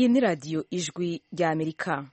Iyi ni radiyo ijwi rya Amerika.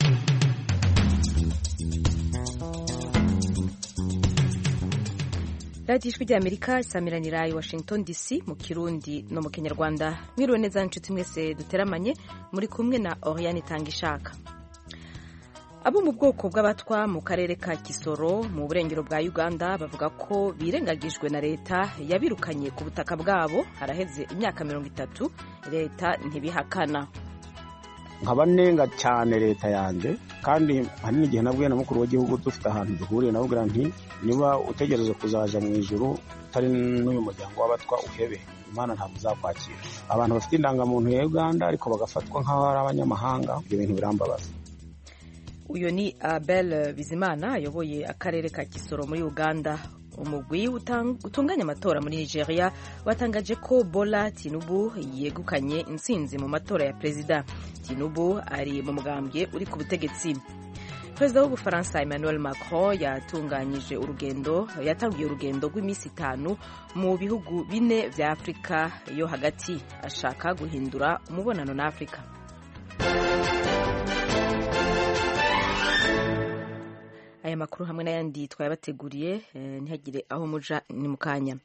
radiyo ijwi rya Amerika isamiranira i Washington DC mu Kirundi no mu Kinyarwanda. Mwiriwe neza nshuti mwese duteramanye, muri kumwe na Oriane Tangishaka. Abo mu bwoko bw'abatwa mu karere ka Kisoro mu burengero bwa Uganda bavuga ko birengagijwe na leta yabirukanye ku butaka bwabo haraheze imyaka 30. Leta ntibihakana. Nkabanenga cyane leta yanje, kandi hari n'igihe nabwiye na mukuru w'igihugu dufite ahantu duhuriye navugira nti niba utegereje kuzaja mu ijuru utari n'uyu muryango w'abatwa uhebe, Imana ntabwo izakwakira. Abantu bafite indangamuntu ya Uganda ariko bagafatwa nk'aho ari abanyamahanga, ibyo bintu birambabaza. Uyo ni Abel Bizimana ayoboye akarere ka Kisoro muri Uganda. Umugwi utunganya amatora muri Nigeria watangaje ko Bola Tinubu yegukanye intsinzi mu matora ya perezida. Tinubu ari mu mugambwe uri ku butegetsi. Perezida w'Ubufaransa Emmanuel Macron yatangiye urugendo rw'iminsi 5 mu bihugu 4 vya Afrika yo hagati, ashaka guhindura umubonano na Afrika. Aya makuru hamwe n'ayandi twayabateguriye, ntihagire aho muja ni mukanya.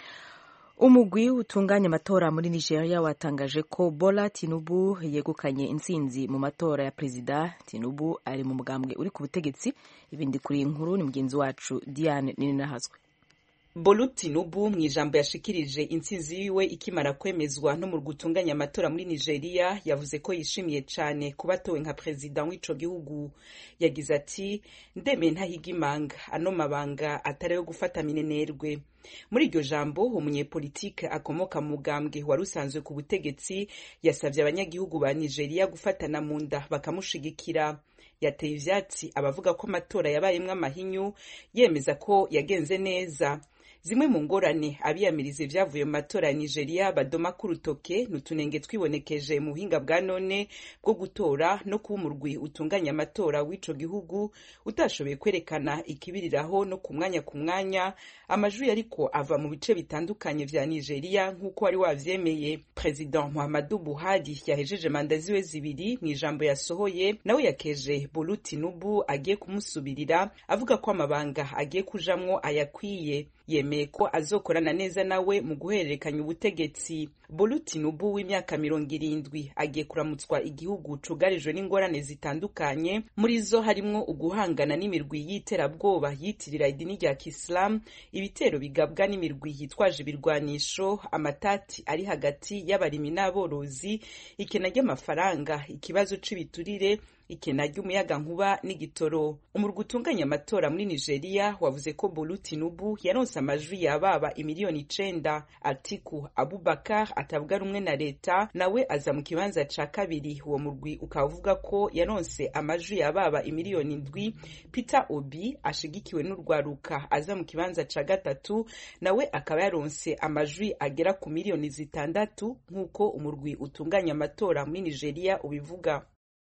Umugwi utunganya amatora muri Nigeria watangaje ko Bola Tinubu yegukanye intsinzi mu matora ya perezida. Tinubu ari mu mugambwe uri ku butegetsi. Ibindi kuri inkuru ni mugenzi wacu Diane Ninahazwe. Bola Tinubu mu ijambo yashikirije intsinzi yiwe ikimara kwemezwa no mu gutunganya amatora muri Nigeria yavuze ko yishimiye cyane kuba atowe nka perezida w'ico gihugu. Yagize ati ndeme ntahigimanga ano mabanga atari yo gufata minenerwe. Muri iryo jambo umunyepolitike akomoka mu mugambwe wari usanzwe ku butegetsi yasavye abanyagihugu ba Nigeria gufatana mu nda bakamushigikira. Yateye ivyatsi abavuga ko amatora yabayemwo amahinyu, yemeza ko yagenze neza. Zimwe mu ngorane abiyamiriza ivyavuye mu matora ya Nigeria badoma ku rutoke n'utunenge twibonekeje mu buhinga bwa none bwo gutora no kuba umurwi utunganya amatora w'ico gihugu utashoboye kwerekana ikibiriraho no ku mwanya amajwi ariko ava mu bice bitandukanye vya Nigeria nk'uko wari wavyemeye. President Muhammadu Buhari yahejeje manda ziwe zibiri. Mu ijambo yasohoye nawe yakeje Bola Tinubu agiye kumusubirira, avuga ko amabanga agiye kujamwo ayakwiye. Yemeye ko azokorana neza nawe mu guhererekanya ubutegetsi. Bola Tinubu w'imyaka 70 agiye kuramutswa igihugu cugarijwe n'ingorane zitandukanye, muri zo harimwo uguhangana n'imirwi y'iterabwoba yitirira idini rya Islam, ibitero bigabwa n'imirwi yitwaje ibirwanisho, amatati ari hagati y'abarimi n'aborozi, ikena ry'amafaranga, ikibazo c'ibiturire, ikena ry'umuyaga nkuba n'igitoro. Umurwi utunganya amatora muri Nigeria wavuze ko Bola Tinubu yaronse amajwi yababa 9,000,000. Atiku Abubakar atavuga rumwe na leta nawe aza mu kibanza ca kabiri. Uwo murwi ukavuga ko yaronse amajwi yababa 7,000,000. Peter Obi ashigikiwe n'urwaruka aza mu kibanza ca gatatu, nawe akaba yaronse amajwi agera ku 6,000,000 nk'uko umurwi utunganya amatora muri Nigeria ubivuga.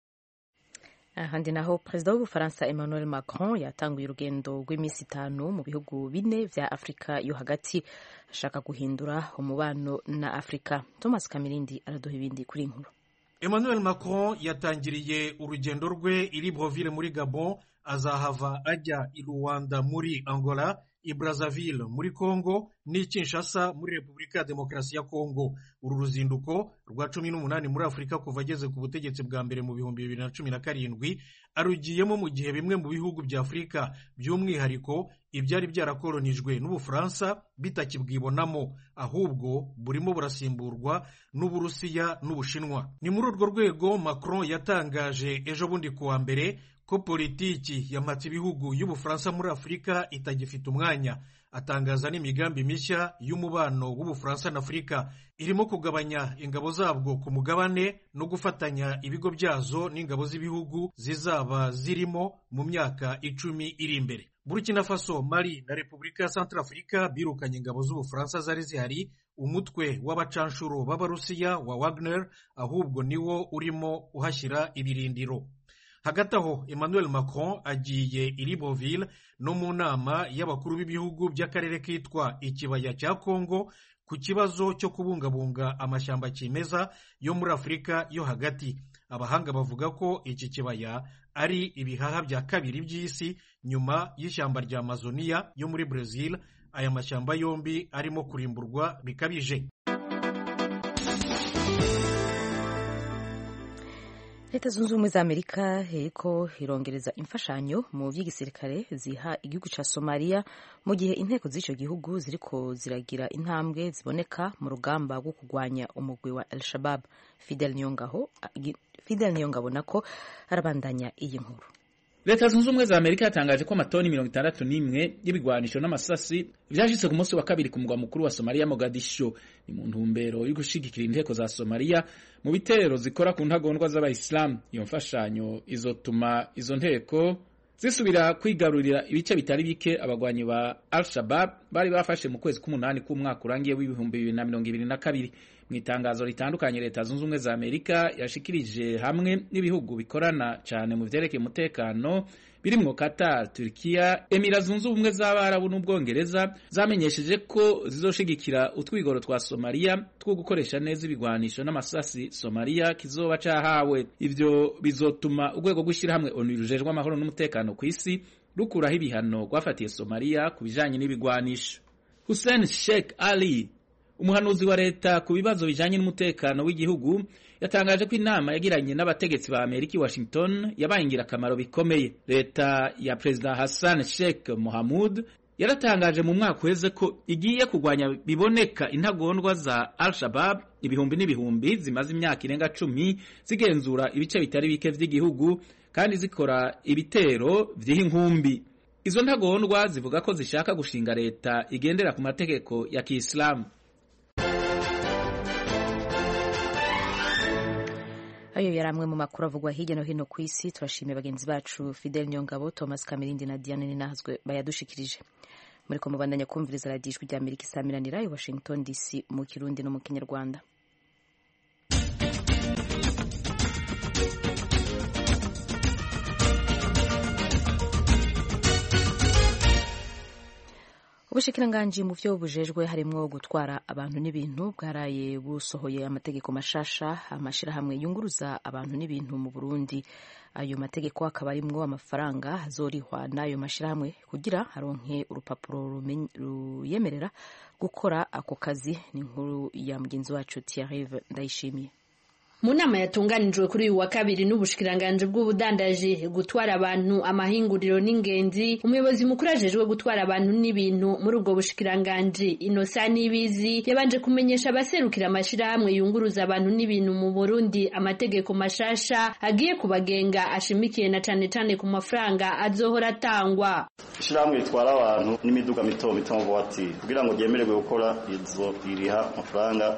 Ahandi naho perezida w'Ubufaransa Emmanuel Macron yatanguye urugendo rw'iminsi 5 mu bihugu 4 vya Afrika yo hagati, ashaka guhindura umubano na Afrika. Thomas Kamirindi araduha ibindi kuri inkuru. Emmanuel Macron yatangiriye urugendo rwe i Libreville muri Gabon, azahava ajya i Rwanda muri Angola, i Brazzaville muri Congo ni Kinshasa muri Republika ya Demokarasi ya Congo. Uru ruzinduko rwa 18 muri Afrika kuva ageze ku butegetsi bwa mbere mu 2017 arugiyemo mu gihe bimwe mu bihugu bya Afrika by'umwihariko ibyari byarakolonijwe n'Ubufaransa bitakibwibonamo, ahubwo burimo burasimburwa n'Uburusiya n'Ubushinwa. Ni muri urwo rwego Macron yatangaje ejo bundi kuwa mbere ko politiki yamatse ibihugu y'Ubufaransa muri Afrika itagifite umwanya. Atangaza n'imigambi mishya y'umubano w'Ubufaransa na Afrika, irimo kugabanya ingabo zabwo ku mugabane no gufatanya ibigo byazo n'ingabo z'ibihugu zizaba zirimo mu myaka 10 iri imbere. Burkina Faso, Mali na Republika ya Centrafrica birukanye ingabo z'Ubufaransa zari zihari. Umutwe w'abacanshuro b'Abarusiya wa Wagner ahubwo niwo urimo uhashyira ibirindiro. Hagati aho Emmanuel Macron agiye i Libreville no mu nama y'abakuru b'ibihugu by'akarere kitwa ikibaya cya Congo ku kibazo cyo kubungabunga amashyamba kimeza yo muri Afrika yo hagati. abahanga bavuga ko iki kibaya ari ibihaha bya kabiri by'isi nyuma y'ishyamba rya Amazonia yo muri Brazil. Aya mashyamba yombi arimo kurimburwa bikabije. Leta zunze ubumwe za Amerika iriko irongereza imfashanyo mu by'igisirikare ziha igihugu ca Somalia mu gihe inteko z'ico gihugu ziriko ziragira intambwe ziboneka mu rugamba rwo kurwanya umugwi wa Al-Shabaab. Fidel Niyongabo nako arabandanya iyi nkuru. Leta zunze ubumwe za Amerika yatangaje ko amatoni 61 y'ibigwanisho n'amasasi vyashitse ku munsi wa kabiri ku mugwa mukuru wa Somalia Mogadisho. Ni mu ntumbero yo gushigikira inteko za Somalia mu bitero zikora ku ntagondwa z'abayisilamu. Iyo mfashanyo izotuma izo nteko zisubira kwigarurira ibice bitari bike abagwanyi ba Al-Shabaab bari bafashe mu kwezi k'umunani k'umwaka urangiye w'ibihumbi 2022. Mu itangazo ritandukanye Leta zunze ubumwe za Amerika yashikirije hamwe n'ibihugu bikorana cyane mu vyerekeye umutekano birimwo Qatar, Turkiya, Emira zunze ubumwe z'Abarabu n'Ubwongereza zamenyesheje ko zizoshigikira utwigoro twa Somalia two gukoresha neza ibigwanisho n'amasasi Somalia kizoba cahawe. Ivyo bizotuma urwego rw'ishirahamwe ONU rujejwe amahoro n'umutekano ku isi rukuraho ibihano rwafatiye Somalia ku bijanye n'ibigwanisho. Hussein Sheikh Ali, umuhanuzi wa leta ku bibazo bijanye n'umutekano w'igihugu, yatangaje ko inama yagiranye n'abategetsi ba Amerika i Washington yabaye ingirakamaro bikomeye. Leta ya President Hassan Sheikh Mohamud yaratangaje mu mwaka uheze ko igiye kurwanya biboneka intagondwa za Al-Shabaab ibihumbi n'ibihumbi zimaze imyaka irenga 10 zigenzura ibice bitari bike vy'igihugu kandi zikora ibitero vy'inkumbi. Izo ntagondwa zivuga ko zishaka gushinga leta igendera ku mategeko ya Kiislamu. Ayo yari amwe mu makuru avugwa hirya no hino ku isi. Turashimiye bagenzi bacu Fidel Nyongabo, Thomas Kamirindi na Diane Ninahazwe bayadushikirije. Muriko mubandanya kumviriza Radio Ijwi rya Amerika isamiranira i Washington DC mu Kirundi no mu Kinyarwanda. Ubushikiranganji mu vyo bujejwe harimwo gutwara abantu n'ibintu bwaraye busohoye amategeko mashasha amashirahamwe yunguruza abantu n'ibintu mu Burundi. Ayo mategeko akaba arimwo amafaranga azorihwa n'ayo mashirahamwe kugira haronke urupapuro ruyemerera gukora ako kazi. Ni inkuru ya mugenzi wacu Thierry Ndayishimiye. Mu nama yatunganijwe kuri uyu wa kabiri n'ubushikiranganje bw'ubudandaji gutwara abantu amahinguriro n'ingenzi, umuyobozi mukuru ajejwe gutwara abantu n'ibintu muri ubwo bushikiranganje Innocent Nibizi yabanje kumenyesha abaserukira amashirahamwe yunguruza abantu n'ibintu mu Burundi amategeko mashasha agiye kubagenga ashimikiye na cane ku mafaranga azohora atangwa. Ishirahamwe ritwara abantu n'imiduga mito mito voiture kugira ngo ryemererwe gukora izo iriha amafaranga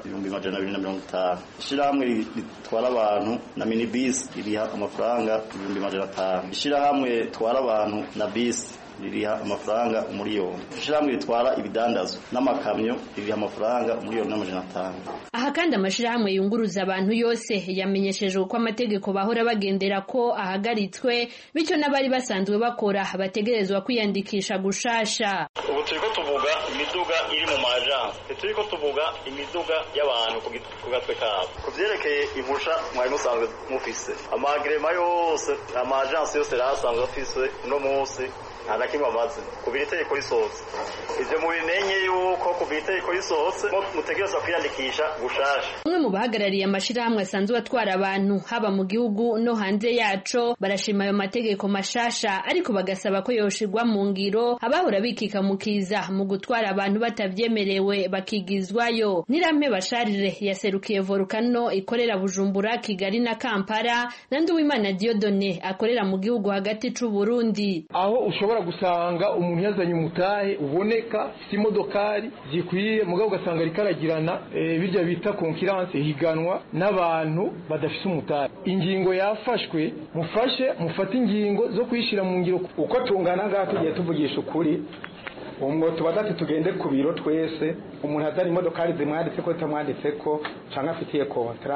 250. Ishirahamwe twara abantu na minibus iriha amafaranga 250. Ishirahamwe twara abantu na bus ririha amafaranga umuriyoni. Ishirahamwe ritwara ibidandazo n'amakamyo ririha amafaranga umuriyoni n'500. Aha kandi amashirahamwe yunguruza abantu yose yamenyesheje ko amategeko bahora bagendera ko ahagaritswe, bityo n'abari basanzwe bakora bategerezwa kwiyandikisha gushasha. Ubu turiko tuvuga imiduga iri mu majansi, turiko tuvuga imiduga y'abantu ku gatwe kabo. Kuvyerekeye impusha mwari musanzwe mufise amagrema yose amajansi yose rasanzwe afise no munsi ntakimwe amaze kubira itegeko risohotse. Ivyo mubimenye yuko kubira itegeko risohotse mutegerezwa kwiyandikisha gushasha. Umwe mu bahagarariye amashirahamwe asanzwe atwara abantu haba mu gihugu no hanze yaco barashima ayo mategeko mashasha, ariko bagasaba ko yoshirwa mu ngiro abahora bikika mukiza mu gutwara abantu batavyemerewe bakigizwayo. Nirampe Basharire yaserukiye Volcano ikorera Bujumbura, Kigali na Kampala, na Nduwimana Dieudonné akorera mu gihugu hagati c'u Burundi. Aho ushobora gusanga umuntu yazanye umutahe uboneka simodokari zikwiye mugabo ugasanga rikaragirana birya bita concurrence higanwa n'abantu badafite umutahe. Ingingo yafashwe mufate ingingo zo kwishira mu ngiro uko tungana ngaho tugiye tuvugisha ukuri. Umwo tubadati tugende ku biro twese umuntu azari imodokari zimwanditse ko tamwanditse ko cyangwa afitiye kontra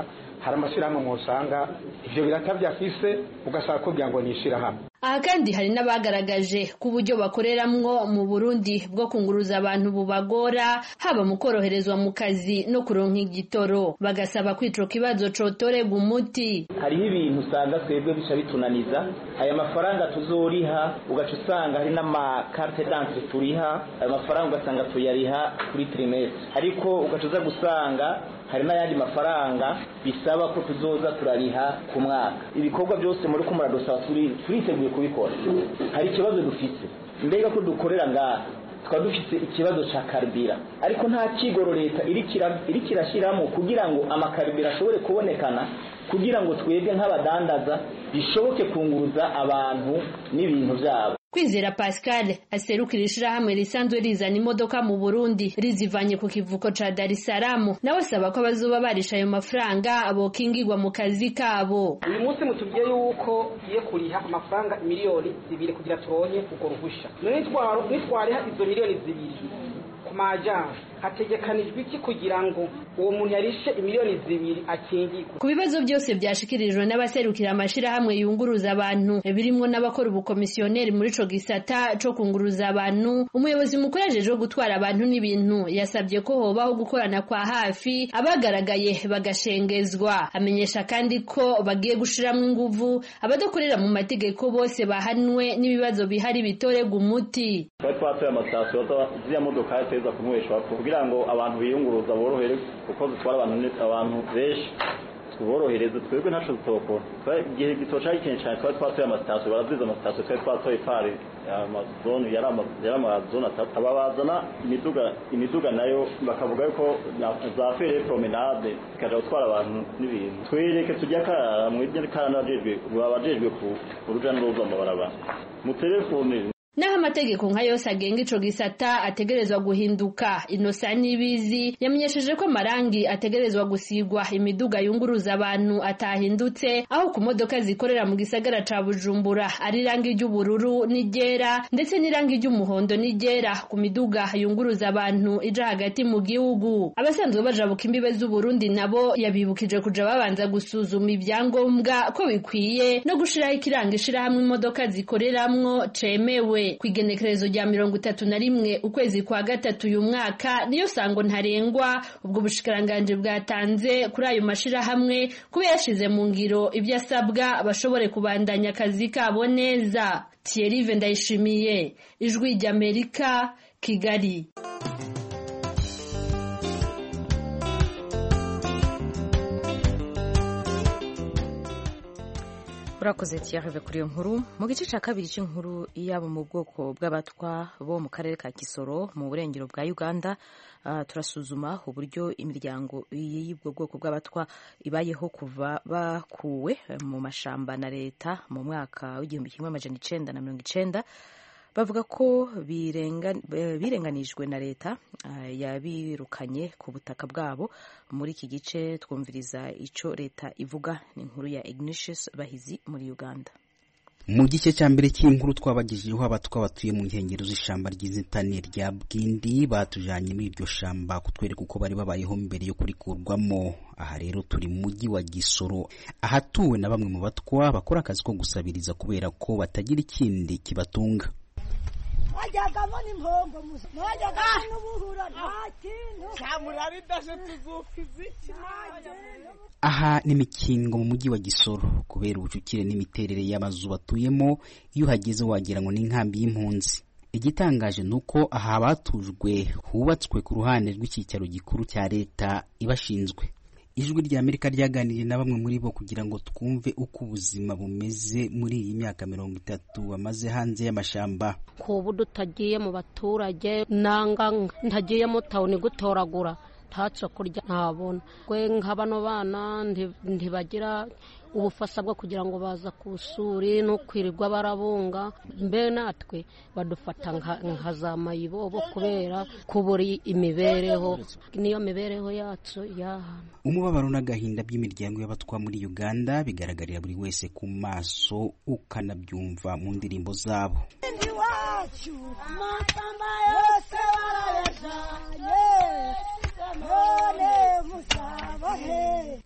hari amashirahamwe mwosanga ivyo birata vyafise ugasaba kugira ngo nishira hamwe. Aha kandi hari n'abagaragaje ku buryo bakoreramwo mu Burundi bwo kunguruza abantu bubagora haba mu koroherezwa mu kazi no kuronka igitoro, bagasaba kwico kibazo cotorega umuti. Hariho ibintu usanga twebwe bica bitunaniza, aya mafaranga tuzoriha ugaca usanga hari n'amakarte d'entrée turiha, aya mafaranga ugasanga tuyariha kuri trimestre, ariko ugaca uza gusanga hari n'ayandi mafaranga bisaba ko tuzoza turariha ku mwaka. Ibikorwa byose muri ko muradosaba turiteguye kubikora. Hari ikibazo dufite mbega ko dukorera ngaha twaba dufite ikibazo ca karibira, ariko nta kigoro leta iri kirashiramo kugira ngo amakaribira ashobore kubonekana, kugira ngo twebwe nk'abadandaza bishoboke kunguruza abantu n'ibintu byabo. Kwizera Pascal aserukira ishirahamwe risanzwe rizana imodoka mu Burundi rizivanye ku kivuko ca Dar es Salaam, nawe asaba ko abazoba barisha ayo mafaranga abokingirwa mu kazi kabo. Uyu munsi mutubwiye yuko giye kuriha amafaranga miliyoni 2 kugira turonye uko ruhusha. Nitwariha izo miliyoni 2 ku majana hategekanijwe iki kugira ngo uwo muntu yarishe miliyoni 2 akingirwe? Ku bibazo byose byashikirijwe n'abaserukira amashirahamwe yunguruza abantu birimwo n'abakora ubukomisiyoneri muri ico gisata co kunguruza abantu, umuyobozi mukuru ajeje gutwara abantu n'ibintu yasabye ko hobaho gukorana kwa hafi, abagaragaye bagashengezwa. Amenyesha kandi ko bagiye gushiramwo inguvu abadakorera mu mategeko bose bahanwe n'ibibazo bihari bitorega umuti. Twatoye amasitasiyo z'iya modoka yateza kumweshwa kugira ngo abantu biyunguruza borohere, kuko zitwara abantu benshi tuborohereze. Twebwe ntaco tutokora igihe gitoca ikintu cyane twatoye amasitasiyo, baraziza amasitasiyo twatoye pari amazone yari amazone atatu, ababazana imiduga nayo bakavuga yuko za fere promenade zikaja gutwara abantu n'ibintu. Twereke tujya karara mu ibyo karanajejwe babajejwe ku uruja n'uruza mu barabara mu telefone. Naho amategeko nka yose agenga ico gisata ategerezwa guhinduka, Innocent Nibizi yamenyesheje ko amarangi ategerezwa gusigwa imiduga yunguruza abantu atahindutse, aho ku modoka zikorera mu gisagara ca Bujumbura ari irangi ry'ubururu n'iryera ndetse n'irangi ry'umuhondo n'iryera ku miduga yunguruza abantu ija hagati mu gihugu. Abasanzwe bajabuka imbibe z'u Burundi nabo yabibukije kuja babanza gusuzuma ibyangombwa ko bikwiye no gushiraho ikiranga ishirahamwe imodoka zikoreramwo cemewe. Kwigenekerezo rya 31 ukwezi kwa gatatu uyu mwaka niyo sango ntarengwa ubwo bushikiranganje bwatanze kuri ayo mashirahamwe kuba yashize mu ngiro ibyo asabwa bashobore kubandanya akazi kabo neza. Thierry Vendayishimiye, Ijwi ry'Amerika, Kigali. Urakoze Thierry kuri iyo nkuru. Mu gice ca kabiri cy'inkuru yabo mu bwoko bw'abatwa bo mu karere ka Kisoro mu burengero bwa Uganda, turasuzuma uburyo imiryango y'ubwo bwoko bw'abatwa ibayeho kuva bakuwe mu mashamba na leta mu mwaka w'1990. Bavuga ko birenganijwe na leta yabirukanye ku butaka bwabo. Muri iki gice twumviriza ico leta ivuga. Ni inkuru ya Ignatius Bahizi muri Uganda. Mu gice cya mbere cy'inkuru twabagejejeho abatwa batuye mu nkengero z'ishamba ry'inzitane rya Bwindi batujanye muri iryo shamba kutwereka uko bari babayeho mbere yo kurikurwamo. Aha rero turi mu mujyi wa Gisoro, ahatuwe na bamwe mu batwa bakora akazi ko gusabiriza kubera ko batagira ikindi kibatunga. Wajagamo n'impombo musa wajagamo n'ubuhura ntakintu cyamurari dashe tuzufiziki. Aha ni Mikingo mu mujyi wa Gisoro. Kubera ubucukire n'imiterere y'amazu batuyemo, iyo hageze wagira ngo n'inkambi y'impunzi. Igitangaje nuko aha batujwe hubatswe ku ruhande rw'icyicaro gikuru cya leta ibashinzwe. Ijwi ry'Amerika ryaganiriye na bamwe muri bo kugira ngo twumve uko ubuzima bumeze muri iyi myaka 30 bamaze hanze y'amashamba. Kubu dutagiye mu baturage nanga ntagiye mu tawuni gutoragura ntaco kurya ntabona. Kwe nk'abano bana ntibagira ubufasha bwo kugira ngo baza kusuri no kwirirwa barabunga. Mbe natwe badufata nka za mayibobo kubera kuburi imibereho niyo mibereho yacu yaha. Umubabaro n'agahinda by'imiryango y'abatwa muri Uganda bigaragarira buri wese ku maso ukanabyumva mu ndirimbo zabo.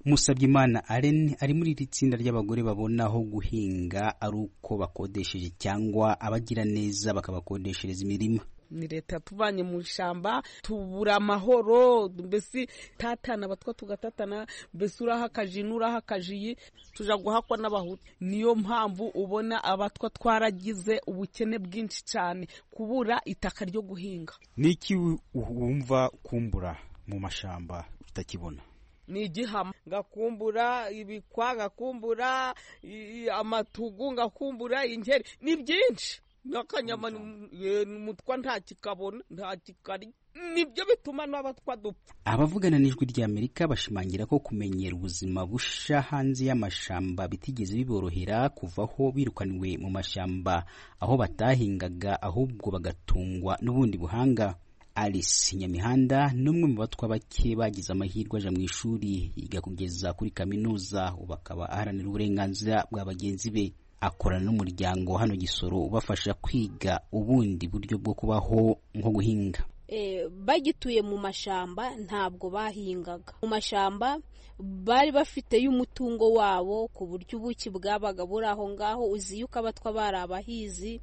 Musabyimana Allen ari muri iri tsinda ry'abagore babona aho guhinga ari uko bakodesheje cyangwa abagira neza bakabakodeshereza imirima. Ni leta tuvanye mu shamba tubura amahoro, mbese tatana abatwa tugatatana, mbese urahakaje n'urahakajiye tuja guhakwa n'abahutu. Niyo mpamvu ubona abatwa twaragize ubukene bwinshi cyane, kubura itaka ryo guhinga. Niki wumva kumbura mu mashamba utakibona? Ni igihama, ngakumbura ibikwa, ngakumbura amatugu, ngakumbura ingeri, ni byinshi. Nakanyama mutwa nta kikabona, nta kikari, nibyo bituma n'abatwa dupfa. Abavugana n'ijwi ry'Amerika bashimangira ko kumenyera ubuzima busha hanze y'amashamba bitigeze biborohera kuvaho birukaniwe mu mashamba aho batahingaga, ahubwo bagatungwa n'ubundi buhanga. Alice Nyamihanda n'umwe mu batwa bake bagize amahirwe aja mu ishuri yiga kugeza kuri kaminuza, ubu akaba aharanira uburenganzira bwa bagenzi be. Akorana n'umuryango hano Gisoro ubafasha kwiga ubundi buryo bwo kubaho nko guhinga. Bagituye mu mashamba ntabwo bahingaga. Mu mashamba bari bafite y'umutungo wabo ku buryo ubuki bwabaga buri aho ngaho. Uzi yuko abatwa bari abahizi,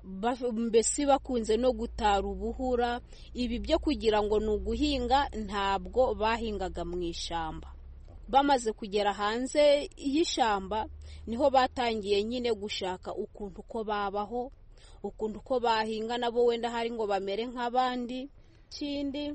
mbese bakunze no gutara ubuhura. Ibi byo kugira ngo ni uguhinga ntabwo bahingaga mu ishamba. Bamaze kugera hanze y'ishamba niho batangiye nyine gushaka ukuntu ko babaho, ukuntu ko bahinga nabo wenda hari ngo bamere nk'abandi. Kindi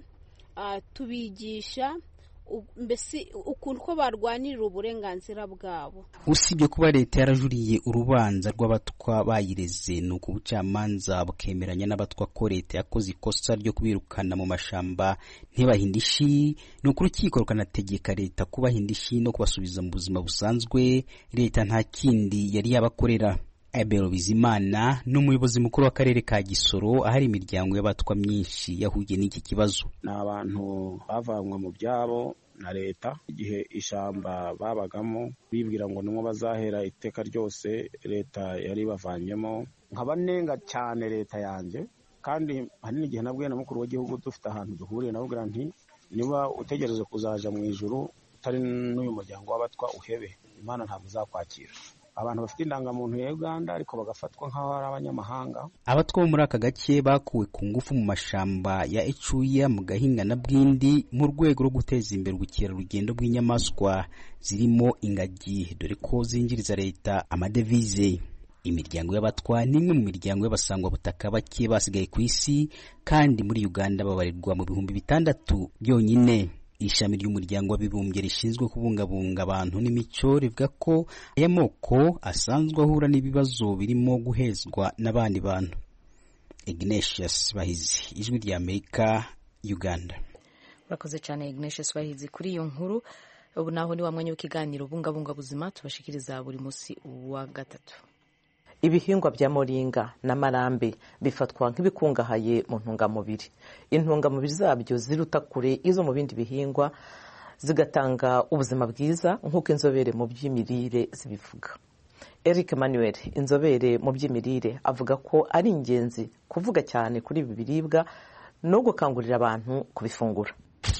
tubigisha mbese ukuntu ko barwanirira uburenganzira bwabo. Usibye kuba leta yarajuriye urubanza rw'abatwa bayireze, ni uko ubucamanza bukemeranya n'abatwa ko leta yakoze ikosa ryo kubirukana mu mashamba ntibahindishi, ni uko urukiko rukanategeka leta kubahindishi no kubasubiza mu buzima busanzwe. Leta nta kindi yari yabakorera. Abel Bizimana n'umuyobozi mukuru w'akarere ka Gisoro ahari imiryango y'abatwa myinshi yahuye n'iki kibazo. Ni abantu bavanywe mu byabo na leta igihe ishamba babagamo, bibwira ngo nimwe bazahera iteka ryose. Leta yari bavanyemo, nkabanenga cyane leta yanjye, kandi hari n'igihe nabwiye na mukuru w'igihugu dufite ahantu duhuriye, nabwira nti niba utegereje kuzaja mu ijuru utari n'uyu muryango w'abatwa uhebe, Imana ntabwo izakwakira. Abantu bafite indangamuntu ya Uganda ariko bagafatwa nk'aho ari abanyamahanga. Abatwa bo muri aka gace bakuwe ku ngufu mu mashamba ya Ecuya, mu Gahinga na Bwindi mu rwego rwo guteza imbere ubukerarugendo bw'inyamaswa zirimo ingagi, dore ko zinjiriza leta amadevize. Imiryango y'abatwa ni imwe mu miryango y'abasangwa butaka bake basigaye ku isi, kandi muri Uganda babarirwa mu 600 byonyine. Ishami ry'umuryango w'abibumbye rishinzwe kubungabunga abantu n'imico rivuga ko aya moko asanzwe ahura n'ibibazo birimo guhezwa n'abandi bantu. Ignatius Bahizi, ijwi rya Amerika, Uganda. Urakoze cyane Ignatius Bahizi kuri iyo nkuru. Ubu naho ni wa mwanya w'ikiganiro bungabunga buzima tubashikiriza buri munsi wa gatatu. Ibihingwa bya moringa na marambe bifatwa nk'ibikungahaye mu ntungamubiri. Intungamubiri zabyo ziruta kure izo mu bindi bihingwa, zigatanga ubuzima bwiza nk'uko inzobere mu by'imirire zibivuga. Eric Manuel, inzobere mu by'imirire, avuga ko ari ingenzi kuvuga cyane kuri ibi biribwa no gukangurira abantu kubifungura.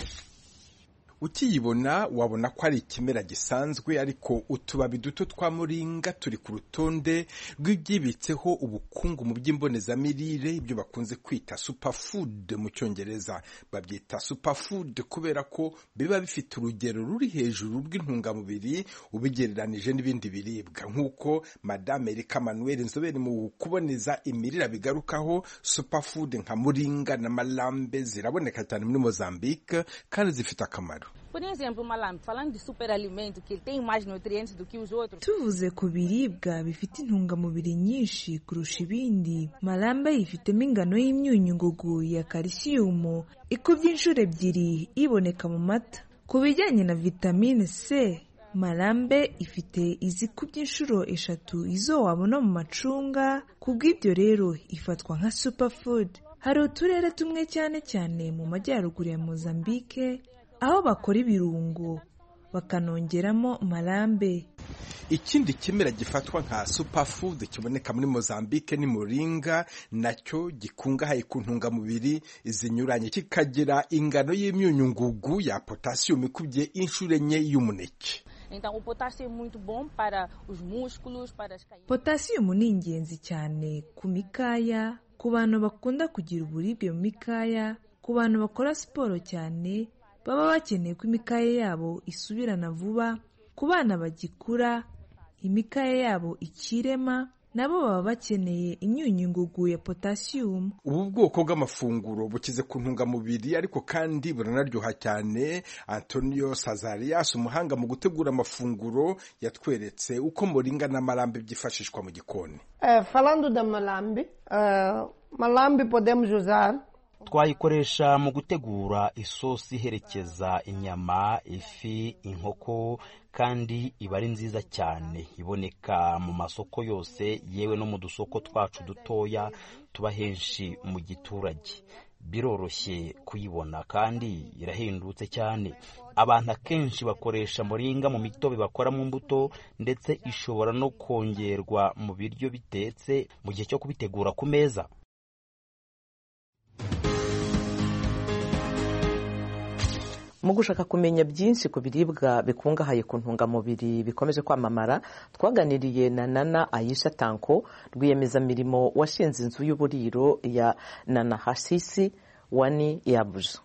Ukiyibona wabona ko ari ikimera gisanzwe, ariko utubabi duto twa moringa turi ku rutonde rw'ibyibitseho ubukungu mu by'imbonezamirire, ibyo bakunze kwita superfood mu Cyongereza. Babyita superfood kubera ko biba bifite urugero ruri hejuru rw'intungamubiri ubigereranije n'ibindi biribwa, nk'uko Madame Erica Manuel, inzobere mu kuboneza imirire, bigarukaho. Superfood nka moringa na malambe ziraboneka cyane muri Mozambique kandi zifite akamaro. Por exemplo, malambe, falando de superalimento, que ele tem mais nutrientes do que os outros. Tuvuze ku biribwa bifite intungamubiri nyinshi kurusha ibindi, malambe ifitemo ingano y'imyunyu ngugu ya calcium ikubye inshuro 2 iboneka mu mata. Ku bijyanye na vitamine C, malambe ifite izikubye inshuro 3 izo wabona mu macunga. Kubw'ibyo rero ifatwa nka superfood. Hari uturere tumwe cyane cyane mu majyaruguru ya Mozambique aho bakora ibirungo bakanongeramo malambe. Ikindi kimera gifatwa nka superfood kiboneka muri Mozambique ni moringa, nacyo gikungahaye ku ntungamubiri zinyuranye, kikagira ingano y'imyunyungugu ya potassium ikubye inshuro enye y'umuneke. Então o potássio é muito bom para os músculos, para as caídas. Potassium ni ingenzi cyane ku mikaya, ku bantu bakunda kugira uburibwe mu mikaya, ku bantu bakora siporo cyane baba bakeneye ko imikaya yabo isubirana vuba, ku bana bagikura imikaya yabo ikirema nabo baba bakeneye imyunyungugu ya potassium. Ubu bwoko bw'amafunguro bukize ku ntungamubiri ariko kandi buranaryoha cyane. Antonio Sazarias, umuhanga mu gutegura amafunguro, yatweretse uko moringa na malambe byifashishwa mu gikoni. Falando da malambe, malambe podemos usar. Twayikoresha mu gutegura isosi iherekeza inyama, ifi, inkoko, kandi iba ari nziza cyane. Iboneka mu masoko yose, yewe no mu dusoko twacu dutoya tuba henshi mu giturage. Biroroshye kuyibona kandi irahendutse cyane. Abantu akenshi bakoresha moringa mu mitobe bakora mu mbuto, ndetse ishobora no kongerwa mu biryo bitetse mu gihe cyo kubitegura ku meza. Mu gushaka kumenya byinshi ku biribwa bikungahaye ku ntungamubiri bikomeje kwamamara, twaganiriye na Nana Aisha Tanko, rwiyemezamirimo washinze inzu y'uburiro ya Nana Hasisi Wani Yabuja.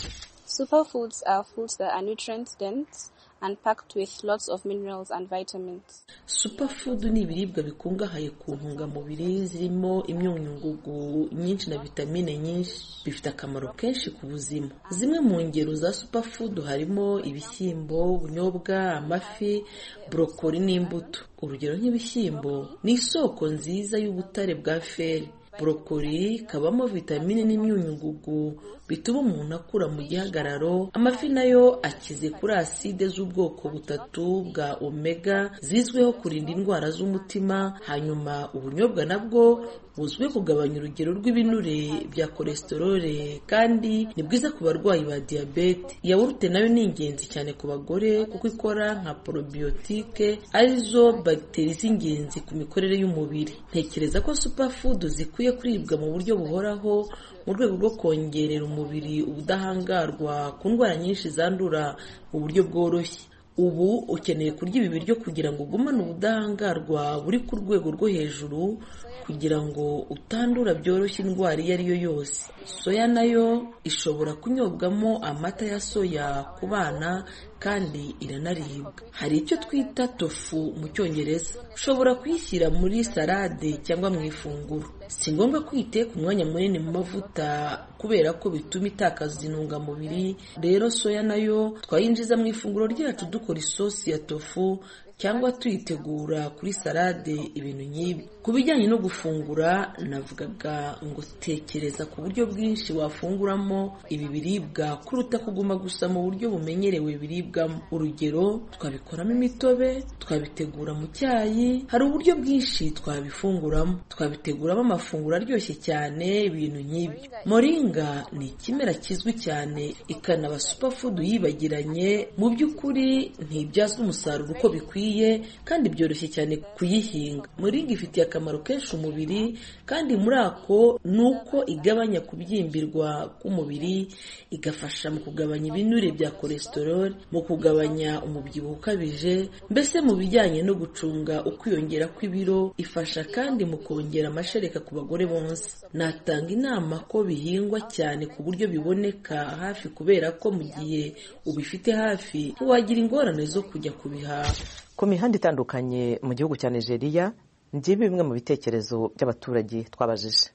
Superfoods are foods that are nutrient dense and packed with lots of minerals and vitamins. Superfood ni ibiribwa bikungahaye ku ntungamubiri zirimo imyunyungugu nyinshi na vitamine nyinshi, bifite akamaro kenshi ku buzima. Zimwe mu ngero za superfood harimo ibishyimbo, ubunyobwa, amafi, brokoli n'imbuto. Urugero nk'ibishyimbo ni isoko nziza y'ubutare bwa feri. Brokoli kabamo vitamine n'imyunyungugu bituma umuntu akura mu gihagararo. Amafi nayo akize kuri aside z'ubwoko butatu bwa omega zizwiho kurinda indwara z'umutima. Hanyuma ubunyobwa nabwo buzwi kugabanya urugero rw'ibinure bya cholesterol kandi ni bwiza ku barwayi ba diabete. Yawurute nayo ni ingenzi cyane ku bagore kuko ikora nka probiotique, arizo bagiteri z'ingenzi ku mikorere y'umubiri. Ntekereza ko superfood zikwiye kuribwa mu buryo buhoraho mu rwego rwo kongerera umubiri ubudahangarwa ku ndwara nyinshi zandura mu buryo bworoshye. Ubu ukeneye kurya ibi biryo kugira ngo ugumane ubudahangarwa buri ku rwego rwo hejuru, kugira ngo utandura byoroshye indwara iyo ari yo yose. Soya nayo ishobora kunyobwamo amata ya soya ku bana kandi iranaribwa. Hari icyo twita tofu mu Cyongereza. Ushobora kuyishyira muri salade cyangwa mu ifunguro. Si ngombwa kwiteka umwanya munini mu mavuta kubera ko bituma itakaza intungamubiri. Rero soya nayo twayinjiza mu ifunguro ryacu dukora isosi ya tofu cyangwa tuyitegura kuri salade, ibintu nk'ibi. Ku bijyanye no gufungura, navugaga ngo tekereza ku buryo bwinshi wafunguramo ibi biribwa kuruta kuguma gusa mu buryo bumenyerewe biribwamo. Urugero, twabikoramo imitobe, twabitegura mu cyayi, hari uburyo bwinshi twabifunguramo, twabiteguramo amafunguro aryoshye cyane, ibintu nk'ibi. Moringa ni ikimera kizwi cyane, ikanaba superfood yibagiranye. Mu by'ukuri ntibyazwa umusaruro uko bikwiye kandi byoroshye cyane kuyihinga. Moringa ifitiye akamaro kenshi umubiri, kandi muri ako ni uko igabanya kubyimbirwa k'umubiri, igafasha mu kugabanya ibinure bya cholesterol, mu kugabanya umubyibuho ukabije, mbese mu bijyanye no gucunga ukwiyongera kw'ibiro. Ifasha kandi mu kongera amashereka ku bagore bonsa. Natanga inama ko bihingwa cyane ku buryo biboneka hafi, kubera ko mu gihe ubifite hafi ntiwagira ingorane zo kujya kubihaha. Ku mihanda itandukanye mu gihugu cya Nigeria, ngibi bimwe mu bitekerezo by'abaturage twabajije.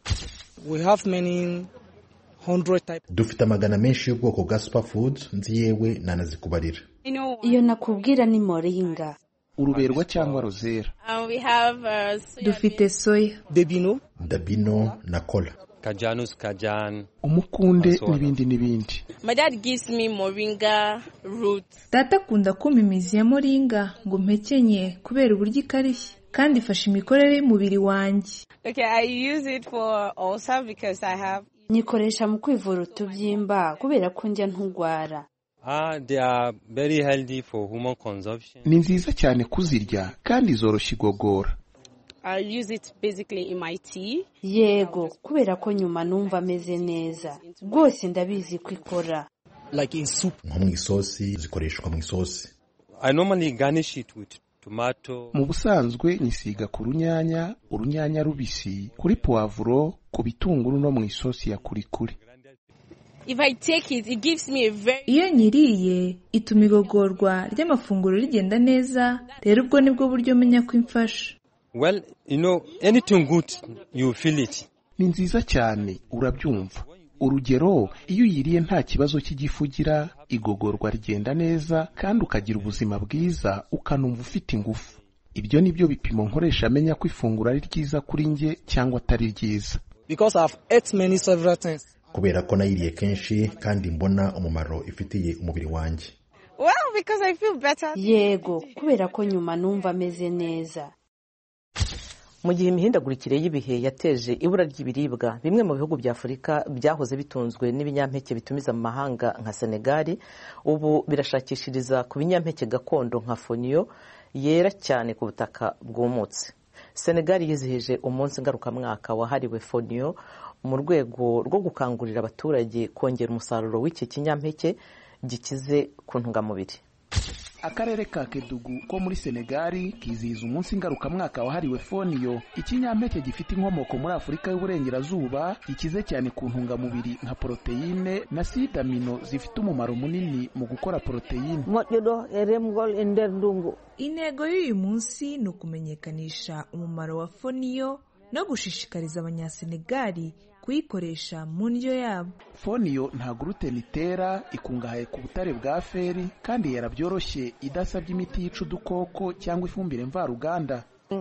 Dufite amagana menshi y'ubwoko bwa superfoods, nzi yewe nanazikubarira. Iyo nakubwira ni moringa, uruberwa cyangwa rozera. Dufite soya, dabino na kola, umukunde n'ibindi n'ibindi. My dad gives me moringa root. Data akunda kumpa imizi ya moringa ngo mpekenye kubera uburyo ikarishye kandi ifasha imikorere y'umubiri wanjye. Nyikoresha mu kwivura utubyimba kubera ko njya ntugwara. They are very healthy for human consumption. Ni nziza cyane kuzirya kandi zoroshya igogora. I use it basically in my tea. Yego, kubera ko nyuma numva meze neza. Rwose ndabizi ko ikora. Like in soup. Nko mu isosi, zikoreshwa mu isosi. I normally garnish it with tomato. Mu busanzwe nyisiga ku urunyanya rubisi, kuri poivro, ku bitunguru no mu isosi ya kurikuri. If I take it, it gives me a very... Iyo nyiriye ituma igogorwa ry'amafunguro rigenda neza, rero ubwo nibwo buryo menya ko imfasha. Well, anything good, you feel it. Ni nziza cyane, urabyumva. Urugero, iyo uyiriye nta kibazo cy'igifu ugira, igogorwa rigenda neza kandi ukagira ubuzima bwiza, ukanumva ufite ingufu. Ibyo nibyo bipimo nkoresha amenya ko ifunguro ari ryiza kuri nge cyangwa atari ryiza. Because I've ate many several things. Kubera ko nayiriye kenshi kandi mbona umumaro ifitiye umubiri wanjye. Well, because I feel better. Yego, kubera ko nyuma numva meze neza. Mu gihe imihindagurikire y'ibihe yateje ibura ry'ibiribwa, bimwe mu bihugu bya Afurika byahoze bitunzwe n'ibinyampeke bitumiza mu mahanga nka Senegal, ubu birashakishiriza ku binyampeke gakondo nka fonio yera cyane ku butaka bwumutse. Senegal yizihije umunsi ngarukamwaka wahariwe fonio mu rwego rwo gukangurira abaturage kongera umusaruro w'iki kinyampeke gikize ku ntungamubiri. Akarere ka Kedugu ko muri Senegal kizihiza umunsi ngarukamwaka wahariwe fonio, ikinyampeke gifite inkomoko muri Afurika y'Uburengerazuba, gikize cyane ku ntungamubiri nka proteine na acide amino zifite umumaro munini mu gukora proteine. Intego y'uyu munsi ni ukumenyekanisha umumaro wa fonio no gushishikariza abanyasenegali kuyikoresha mu ndyo yabo. Fonio nta gluten itera, ikungahaye ku butare bwa feri kandi yarabyoroshye, idasabye imiti yica udukoko cyangwa ifumbire mvaruganda.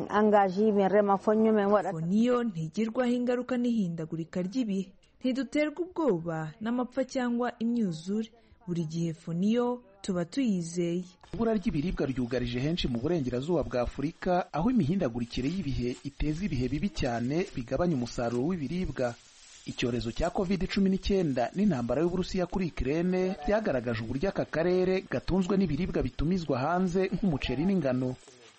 Fonio ntigirwaho ingaruka n'ihindagurika ry'ibihe, ntiduterwa ubwoba n'amapfa cyangwa imyuzure. Buri gihe fonio tuba tuyizeye. Ibura ry'ibiribwa ryugarije henshi mu burengerazuba bwa Afurika, aho imihindagurikire y'ibihe iteza ibihe bibi cyane bigabanya umusaruro w'ibiribwa. Icyorezo cya COVID-19 n'intambara y'Uburusiya kuri Ukraine byagaragaje uburyo aka karere gatunzwe n'ibiribwa bitumizwa hanze nk'umuceri n'ingano.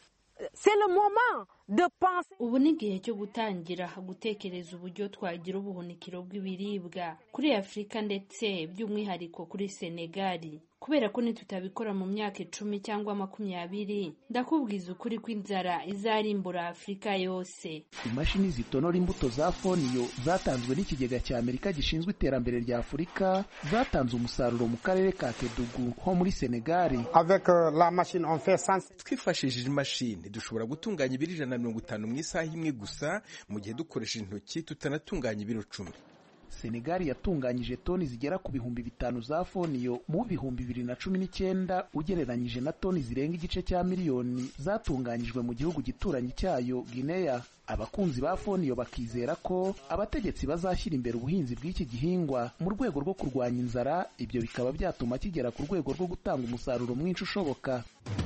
Ubu ni igihe cyo gutangira gutekereza uburyo twagira ubuhunikiro bw'ibiribwa kuri Afurika ndetse by'umwihariko kuri Senegal. Kubera ko nitutabikora mu myaka 10 cyangwa 20, ndakubwiza ukuri ko inzara izarimbura Afurika yose. Imashini zitonora imbuto za fonio zatanzwe n'ikigega cya Amerika gishinzwe iterambere rya Afurika zatanze umusaruro mu karere ka Kedugu ho muri Senegal. Avec la machine on fait 100. Twifashishije imashini dushobora gutunganya ibiro 150 mu isaha imwe gusa, mu gihe dukoresheje intoki tutanatunganya ibiro 10. Senegal yatunganyije toni zigera ku 5,000 za fonio mu 2019 ugereranyije na toni zirenga igice cya miliyoni zatunganyijwe mu gihugu gituranyi cyayo Guinea. Abakunzi ba fonio bakizera ko abategetsi bazashyira imbere ubuhinzi bw'iki gihingwa mu rwego rwo kurwanya inzara, ibyo bikaba byatuma kigera ku rwego rwo gutanga umusaruro mwinshi ushoboka.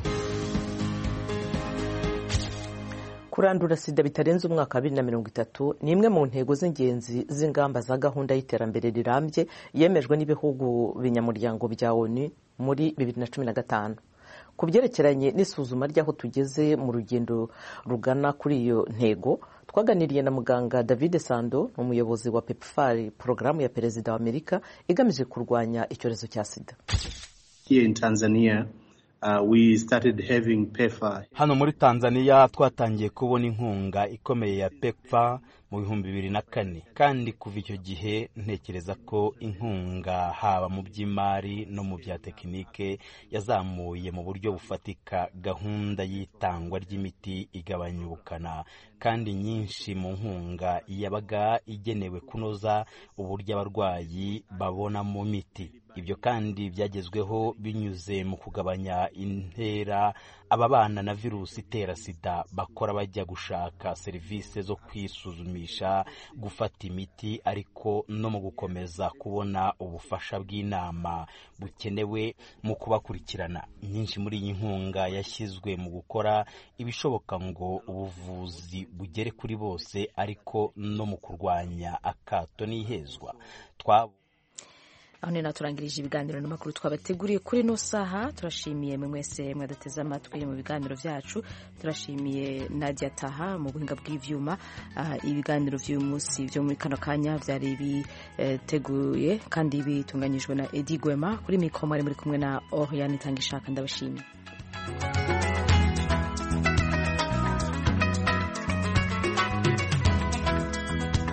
Kurandura sida bitarenze umwaka 2030 ni imwe mu ntego z'ingenzi z'ingamba za gahunda y'iterambere rirambye yemejwe n'ibihugu binyamuryango bya ONU muri 2015. Ku byerekeranye n'isuzuma ry'aho tugeze mu rugendo rugana kuri iyo ntego, twaganiriye na muganga David Sando, umuyobozi wa PEPFAR, porogaramu ya Perezida wa Amerika igamije kurwanya icyorezo cya sida. Here in Tanzania, we started having PEPFAR. Hano muri Tanzania twatangiye kubona inkunga ikomeye ya PEPFAR mu 2004, kandi kuva icyo gihe ntekereza ko inkunga haba mu by'imari no mu bya tekinike yazamuye mu buryo bufatika. Gahunda y'itangwa ry'imiti igabanya ubukana, kandi nyinshi mu nkunga yabaga igenewe kunoza uburyo abarwayi babona mu miti. Ibyo kandi byagezweho binyuze mu kugabanya intera ababana na virusi itera sida bakora bajya gushaka serivisi zo kwisuzumisha, gufata imiti, ariko no mu gukomeza kubona ubufasha bw'inama bukenewe mu kubakurikirana. Nyinshi muri iyi nkunga yashyizwe mu gukora ibishoboka ngo ubuvuzi bugere kuri bose, ariko no mu kurwanya akato n'ihezwa. aho ni naturangirije ibiganiro n'amakuru twabateguriye kuri no saha. Turashimiye mwe mwese mwadateze amatwi mu biganiro vyacu. Turashimiye Nadia Taha mu buhinga bw'ivyuma. Ibiganiro vy'uyu munsi vyo muri kano kanya vyari biteguye kandi bitunganyijwe na Edi Gwema. Kuri mikoro mwari muri kumwe na Oriane Tangishaka. Ndabashimiye.